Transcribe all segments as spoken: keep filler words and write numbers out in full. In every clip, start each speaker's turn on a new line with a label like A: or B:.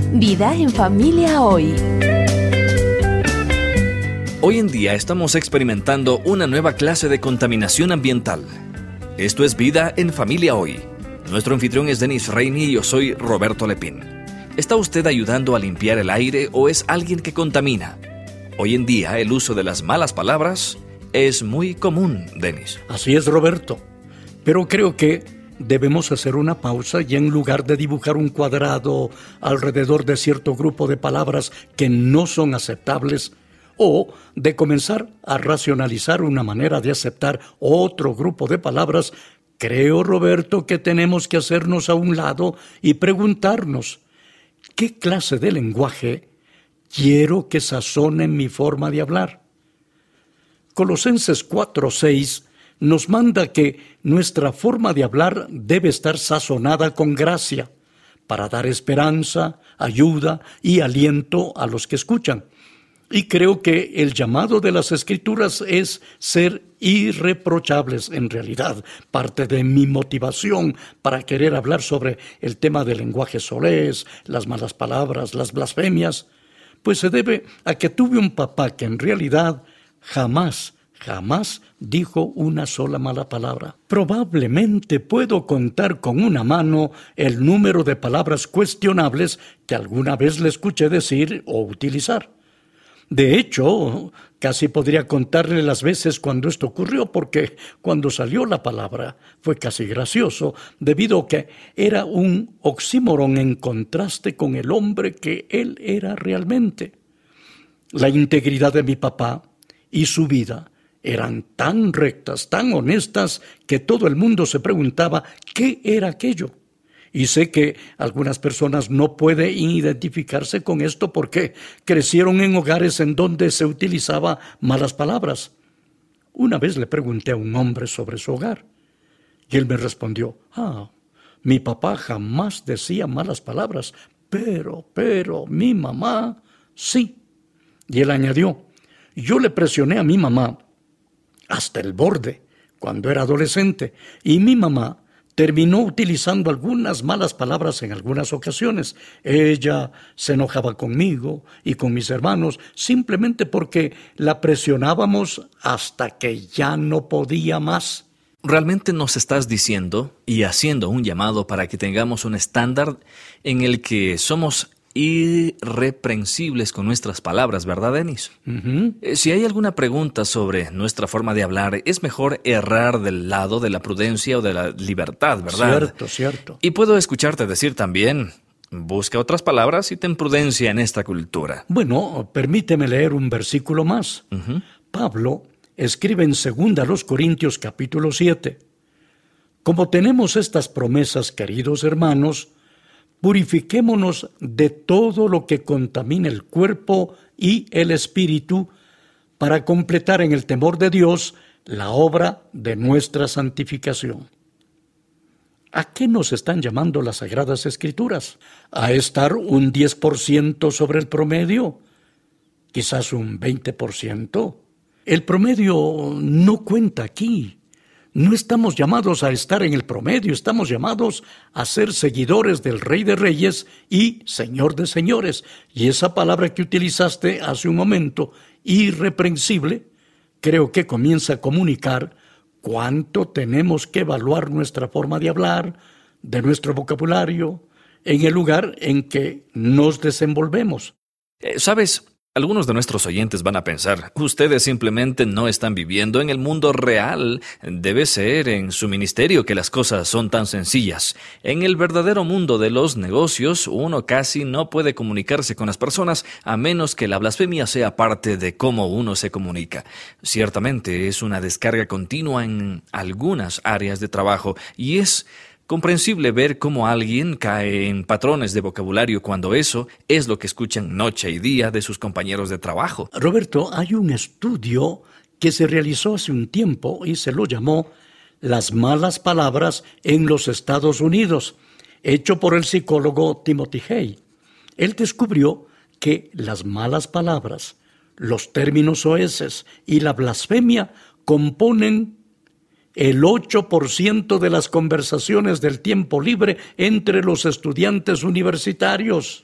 A: Vida en familia hoy.
B: Hoy en día estamos experimentando una nueva clase de contaminación ambiental. Esto es Vida en Familia Hoy. Nuestro anfitrión es Denis Reini y yo soy Roberto Lepín. ¿Está usted ayudando a limpiar el aire o es alguien que contamina? Hoy en día el uso de las malas palabras es muy común, Denis.
C: Así es, Roberto. Pero creo que debemos hacer una pausa y en lugar de dibujar un cuadrado alrededor de cierto grupo de palabras que no son aceptables, o de comenzar a racionalizar una manera de aceptar otro grupo de palabras, creo, Roberto, que tenemos que hacernos a un lado y preguntarnos, ¿qué clase de lenguaje quiero que sazone mi forma de hablar? Colosenses cuatro seis nos manda que nuestra forma de hablar debe estar sazonada con gracia, para dar esperanza, ayuda y aliento a los que escuchan. Y creo que el llamado de las Escrituras es ser irreprochables en realidad. Parte de mi motivación para querer hablar sobre el tema del lenguaje soez, las malas palabras, las blasfemias, pues se debe a que tuve un papá que en realidad jamás, jamás dijo una sola mala palabra. Probablemente puedo contar con una mano el número de palabras cuestionables que alguna vez le escuché decir o utilizar. De hecho, casi podría contarle las veces cuando esto ocurrió, porque cuando salió la palabra fue casi gracioso, debido a que era un oxímoron en contraste con el hombre que él era realmente. La integridad de mi papá y su vida eran tan rectas, tan honestas, que todo el mundo se preguntaba qué era aquello. Y sé que algunas personas no pueden identificarse con esto porque crecieron en hogares en donde se utilizaba malas palabras. Una vez le pregunté a un hombre sobre su hogar y él me respondió, ah, mi papá jamás decía malas palabras, pero, pero, mi mamá, sí. Y él añadió, yo le presioné a mi mamá hasta el borde cuando era adolescente y mi mamá terminó utilizando algunas malas palabras en algunas ocasiones. Ella se enojaba conmigo y con mis hermanos simplemente porque la presionábamos hasta que ya no podía más.
B: ¿Realmente nos estás diciendo y haciendo un llamado para que tengamos un estándar en el que somos irreprensibles con nuestras palabras, verdad, Denis?
C: Uh-huh.
B: Si hay alguna pregunta sobre nuestra forma de hablar, es mejor errar del lado de la prudencia o de la libertad, ¿verdad?
C: Cierto, cierto.
B: Y puedo escucharte decir también, busca otras palabras y ten prudencia en esta cultura.
C: Bueno, permíteme leer un versículo más.
B: Uh-huh.
C: Pablo escribe en segunda a los Corintios capítulo siete. Como tenemos estas promesas, queridos hermanos, purifiquémonos de todo lo que contamina el cuerpo y el espíritu para completar en el temor de Dios la obra de nuestra santificación. ¿A qué nos están llamando las Sagradas Escrituras? ¿A estar un diez por ciento sobre el promedio? ¿Quizás un veinte por ciento? El promedio no cuenta aquí. No estamos llamados a estar en el promedio, estamos llamados a ser seguidores del Rey de Reyes y Señor de Señores. Y esa palabra que utilizaste hace un momento, irreprensible, creo que comienza a comunicar cuánto tenemos que evaluar nuestra forma de hablar, de nuestro vocabulario, en el lugar en que nos desenvolvemos.
B: Eh, ¿Sabes? Algunos de nuestros oyentes van a pensar, ustedes simplemente no están viviendo en el mundo real. Debe ser en su ministerio que las cosas son tan sencillas. En el verdadero mundo de los negocios, uno casi no puede comunicarse con las personas a menos que la blasfemia sea parte de cómo uno se comunica. Ciertamente es una descarga continua en algunas áreas de trabajo y es comprensible ver cómo alguien cae en patrones de vocabulario cuando eso es lo que escuchan noche y día de sus compañeros de trabajo.
C: Roberto, hay un estudio que se realizó hace un tiempo y se lo llamó Las malas palabras en los Estados Unidos, hecho por el psicólogo Timothy Hay. Él descubrió que las malas palabras, los términos soeces y la blasfemia componen el ocho por ciento de las conversaciones del tiempo libre entre los estudiantes universitarios.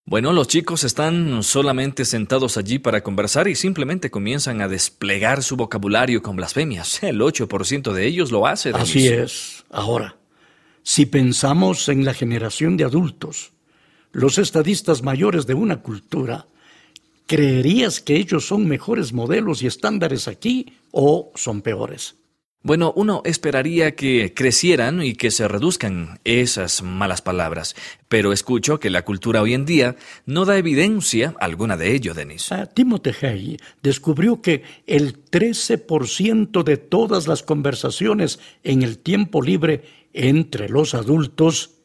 B: Bueno, los chicos están solamente sentados allí para conversar y simplemente comienzan a desplegar su vocabulario con blasfemias. El ocho por ciento de ellos lo hace. Denis.
C: Así es. Ahora, si pensamos en la generación de adultos, los estadistas mayores de una cultura, ¿creerías que ellos son mejores modelos y estándares aquí o son peores?
B: Bueno, uno esperaría que crecieran y que se reduzcan esas malas palabras, pero escucho que la cultura hoy en día no da evidencia alguna de ello, Denis.
C: Uh, Timothy Hay descubrió que el trece por ciento de todas las conversaciones en el tiempo libre entre los adultos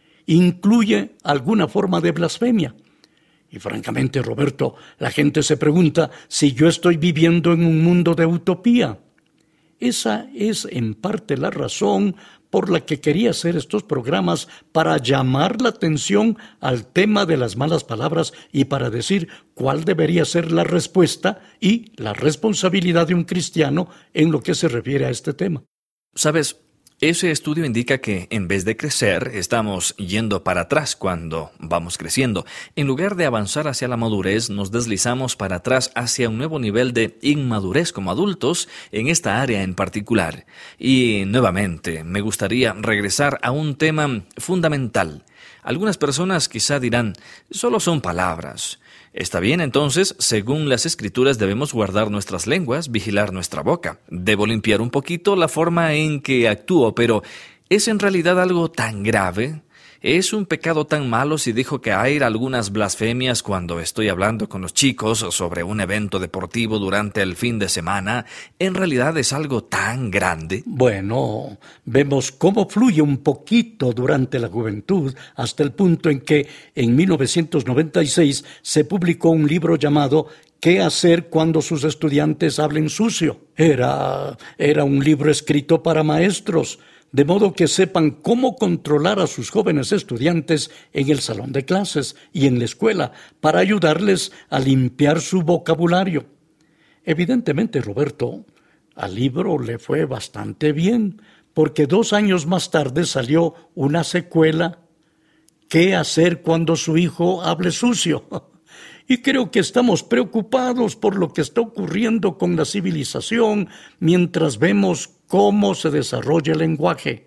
C: incluye alguna forma de blasfemia. Y francamente, Roberto, la gente se pregunta si yo estoy viviendo en un mundo de utopía. Esa es en parte la razón por la que quería hacer estos programas, para llamar la atención al tema de las malas palabras y para decir cuál debería ser la respuesta y la responsabilidad de un cristiano en lo que se refiere a este tema.
B: ¿Sabes? Ese estudio indica que en vez de crecer, estamos yendo para atrás cuando vamos creciendo. En lugar de avanzar hacia la madurez, nos deslizamos para atrás hacia un nuevo nivel de inmadurez como adultos en esta área en particular. Y nuevamente, me gustaría regresar a un tema fundamental. Algunas personas quizá dirán, solo son palabras. Está bien, entonces, según las Escrituras debemos guardar nuestras lenguas, vigilar nuestra boca. Debo limpiar un poquito la forma en que actúo, pero ¿es en realidad algo tan grave? ¿Es un pecado tan malo si dejo caer algunas blasfemias cuando estoy hablando con los chicos sobre un evento deportivo durante el fin de semana? ¿En realidad es algo tan grande?
C: Bueno, vemos cómo fluye un poquito durante la juventud hasta el punto en que en mil novecientos noventa y seis se publicó un libro llamado ¿Qué hacer cuando sus estudiantes hablen sucio? Era, era un libro escrito para maestros, de modo que sepan cómo controlar a sus jóvenes estudiantes en el salón de clases y en la escuela para ayudarles a limpiar su vocabulario. Evidentemente, Roberto, al libro le fue bastante bien, porque dos años más tarde salió una secuela, ¿Qué hacer cuando su hijo hable sucio? Y creo que estamos preocupados por lo que está ocurriendo con la civilización mientras vemos cómo se desarrolla el lenguaje.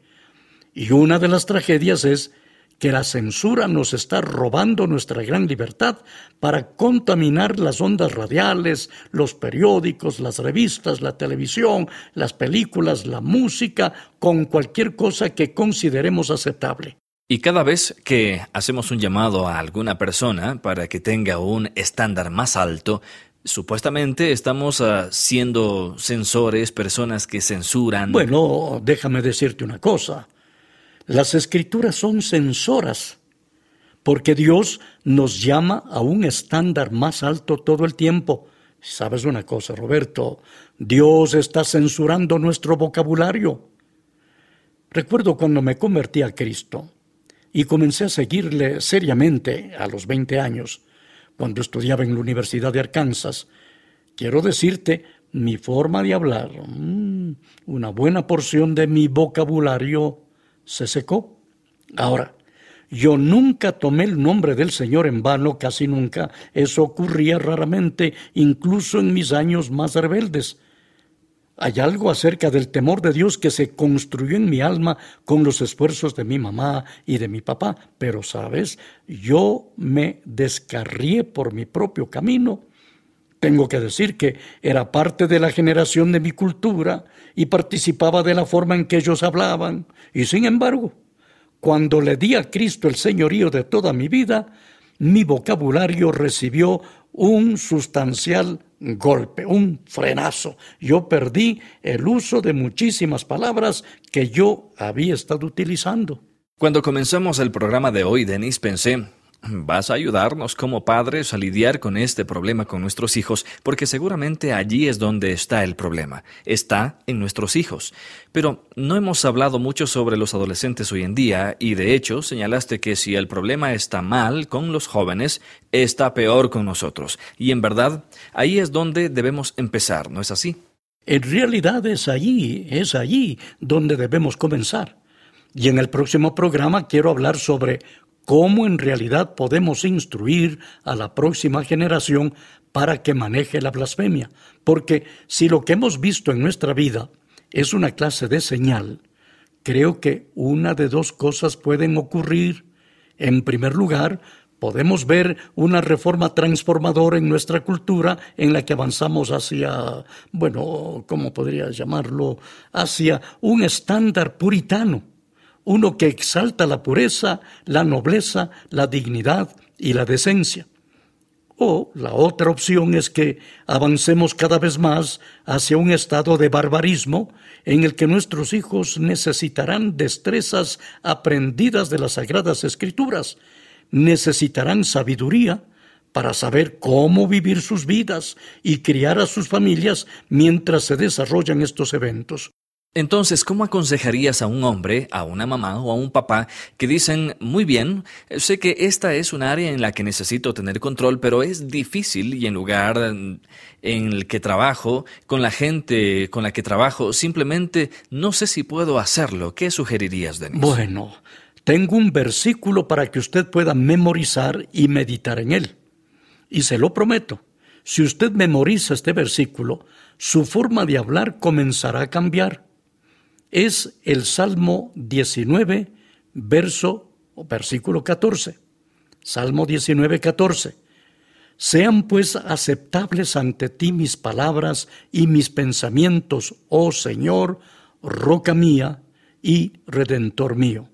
C: Y una de las tragedias es que la censura nos está robando nuestra gran libertad para contaminar las ondas radiales, los periódicos, las revistas, la televisión, las películas, la música, con cualquier cosa que consideremos aceptable.
B: Y cada vez que hacemos un llamado a alguna persona para que tenga un estándar más alto, supuestamente estamos uh, siendo censores, personas que censuran.
C: Bueno, déjame decirte una cosa. Las Escrituras son censoras, porque Dios nos llama a un estándar más alto todo el tiempo. ¿Sabes una cosa, Roberto? Dios está censurando nuestro vocabulario. Recuerdo cuando me convertí a Cristo y comencé a seguirle seriamente a los veinte años, cuando estudiaba en la Universidad de Arkansas. Quiero decirte, mi forma de hablar, mmm, una buena porción de mi vocabulario se secó. Ahora, yo nunca tomé el nombre del Señor en vano, casi nunca. Eso ocurría raramente, incluso en mis años más rebeldes. Hay algo acerca del temor de Dios que se construyó en mi alma con los esfuerzos de mi mamá y de mi papá. Pero, ¿sabes? Yo me descarrié por mi propio camino. Tengo que decir que era parte de la generación de mi cultura y participaba de la forma en que ellos hablaban. Y sin embargo, cuando le di a Cristo el señorío de toda mi vida, mi vocabulario recibió un sustancial golpe, un frenazo. Yo perdí el uso de muchísimas palabras que yo había estado utilizando.
B: Cuando comenzamos el programa de hoy, Denis, pensé, vas a ayudarnos como padres a lidiar con este problema con nuestros hijos, porque seguramente allí es donde está el problema, está en nuestros hijos. Pero no hemos hablado mucho sobre los adolescentes hoy en día y de hecho señalaste que si el problema está mal con los jóvenes, está peor con nosotros. Y en verdad, ahí es donde debemos empezar, ¿no es así?
C: En realidad es allí, es allí donde debemos comenzar. Y en el próximo programa quiero hablar sobre cómo en realidad podemos instruir a la próxima generación para que maneje la blasfemia. Porque si lo que hemos visto en nuestra vida es una clase de señal, creo que una de dos cosas pueden ocurrir. En primer lugar, podemos ver una reforma transformadora en nuestra cultura en la que avanzamos hacia, bueno, ¿cómo podría llamarlo? Hacia un estándar puritano, uno que exalta la pureza, la nobleza, la dignidad y la decencia. O la otra opción es que avancemos cada vez más hacia un estado de barbarismo en el que nuestros hijos necesitarán destrezas aprendidas de las Sagradas Escrituras, necesitarán sabiduría para saber cómo vivir sus vidas y criar a sus familias mientras se desarrollan estos eventos.
B: Entonces, ¿cómo aconsejarías a un hombre, a una mamá o a un papá que dicen, muy bien, sé que esta es un área en la que necesito tener control, pero es difícil y en lugar en el que trabajo, con la gente con la que trabajo, simplemente no sé si puedo hacerlo? ¿Qué sugerirías, Denis?
C: Bueno, tengo un versículo para que usted pueda memorizar y meditar en él. Y se lo prometo, si usted memoriza este versículo, su forma de hablar comenzará a cambiar. Es el Salmo diecinueve, verso o versículo catorce. Salmo diecinueve, catorce. Sean pues aceptables ante ti mis palabras y mis pensamientos, oh Señor, roca mía y redentor mío.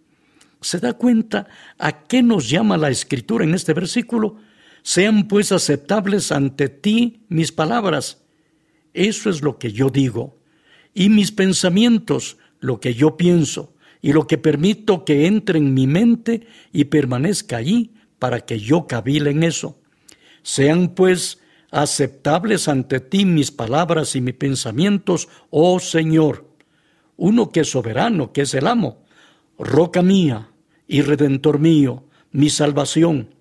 C: ¿Se da cuenta a qué nos llama la Escritura en este versículo? Sean pues aceptables ante ti mis palabras. Eso es lo que yo digo. Y mis pensamientos, lo que yo pienso, y lo que permito que entre en mi mente y permanezca allí para que yo cavile en eso. Sean pues aceptables ante ti mis palabras y mis pensamientos, oh Señor, uno que es soberano, que es el amo, roca mía y redentor mío, mi salvación.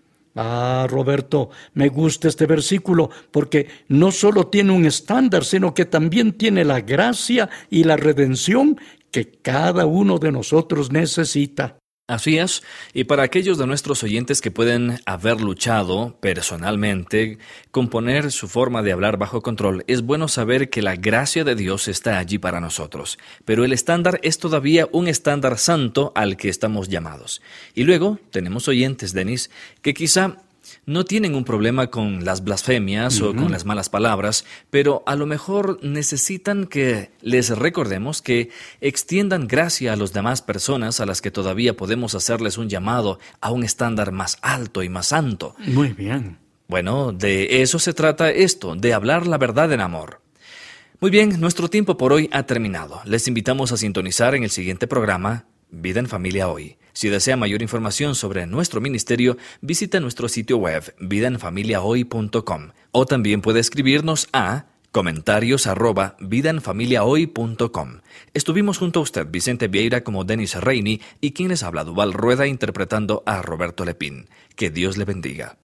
C: Ah, Roberto, me gusta este versículo porque no solo tiene un estándar, sino que también tiene la gracia y la redención que cada uno de nosotros necesita.
B: Así es, y para aquellos de nuestros oyentes que pueden haber luchado personalmente con poner su forma de hablar bajo control, es bueno saber que la gracia de Dios está allí para nosotros, pero el estándar es todavía un estándar santo al que estamos llamados. Y luego tenemos oyentes, Denis, que quizá no tienen un problema con las blasfemias uh-huh. o con las malas palabras, pero a lo mejor necesitan que les recordemos que extiendan gracia a las demás personas a las que todavía podemos hacerles un llamado a un estándar más alto y más santo.
C: Muy bien.
B: Bueno, de eso se trata esto, de hablar la verdad en amor. Muy bien, nuestro tiempo por hoy ha terminado. Les invitamos a sintonizar en el siguiente programa, Vida en Familia Hoy. Si desea mayor información sobre nuestro ministerio, visita nuestro sitio web vida en familia hoy punto com o también puede escribirnos a comentarios arroba vida en familia hoy punto com. Estuvimos junto a usted, Vicente Vieira, como Denis Reini, y quien les habla, Duval Rueda, interpretando a Roberto Lepín. Que Dios le bendiga.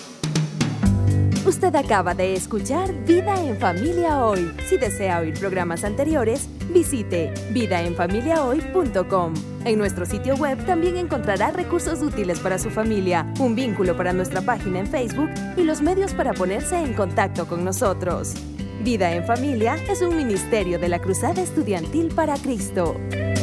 A: Usted acaba de escuchar Vida en Familia Hoy. Si desea oír programas anteriores, visite vida en familia hoy punto com. En nuestro sitio web también encontrará recursos útiles para su familia, un vínculo para nuestra página en Facebook y los medios para ponerse en contacto con nosotros. Vida en Familia es un ministerio de la Cruzada Estudiantil para Cristo.